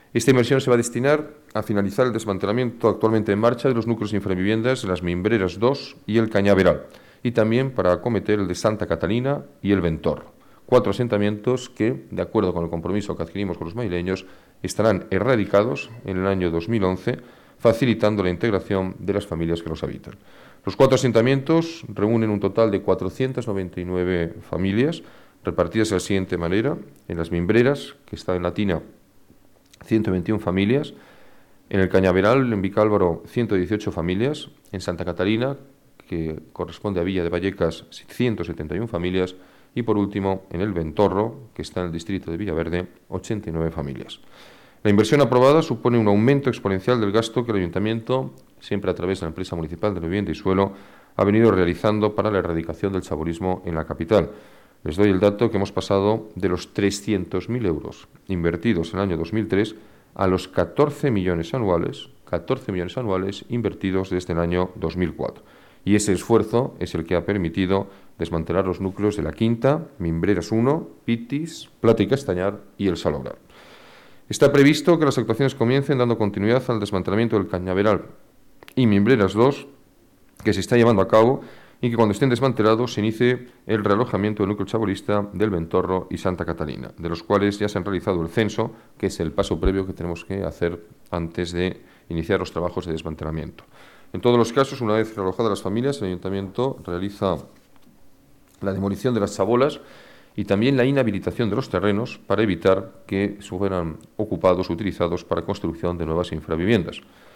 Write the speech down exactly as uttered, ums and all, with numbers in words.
Esta inversión se va a destinar a finalizar el desmantelamiento actualmente en marcha de los núcleos de infraviviendas de las Mimbreras dos y el Cañaveral, y también para acometer el de Santa Catalina y el Ventorro. Cuatro asentamientos que, de acuerdo con el compromiso que adquirimos con los madrileños, estarán erradicados en el año dos mil once, facilitando la integración de las familias que los habitan. Los cuatro asentamientos reúnen un total de cuatrocientas noventa y nueve familias, repartidas de la siguiente manera: en las Mimbreras, que está en Latina, ciento veintiuna familias; en el Cañaveral, en Vicálvaro, ciento dieciocho familias; en Santa Catalina, que corresponde a Villa de Vallecas, ciento setenta y una familias; y por último, en el Ventorro, que está en el distrito de Villaverde, ochenta y nueve familias. La inversión aprobada supone un aumento exponencial del gasto que el Ayuntamiento, siempre a través de la Empresa Municipal de Vivienda y Suelo, ha venido realizando para la erradicación del chabolismo en la capital. Les doy el dato que hemos pasado de los trescientos mil euros invertidos en el año dos mil tres a los catorce millones anuales, catorce millones anuales invertidos desde el año dos mil cuatro. Y ese esfuerzo es el que ha permitido desmantelar los núcleos de La Quinta, Mimbreras uno, Pitis, Plata y Castañar y El Salobrar. Está previsto que las actuaciones comiencen dando continuidad al desmantelamiento del Cañaveral y Mimbreras dos, que se está llevando a cabo, y que cuando estén desmantelados se inicie el realojamiento del núcleo chabolista del Ventorro y Santa Catalina, de los cuales ya se han realizado el censo, que es el paso previo que tenemos que hacer antes de iniciar los trabajos de desmantelamiento. En todos los casos, una vez realojadas las familias, el Ayuntamiento realiza la demolición de las chabolas y también la inhabilitación de los terrenos para evitar que fueran ocupados o utilizados para construcción de nuevas infraviviendas.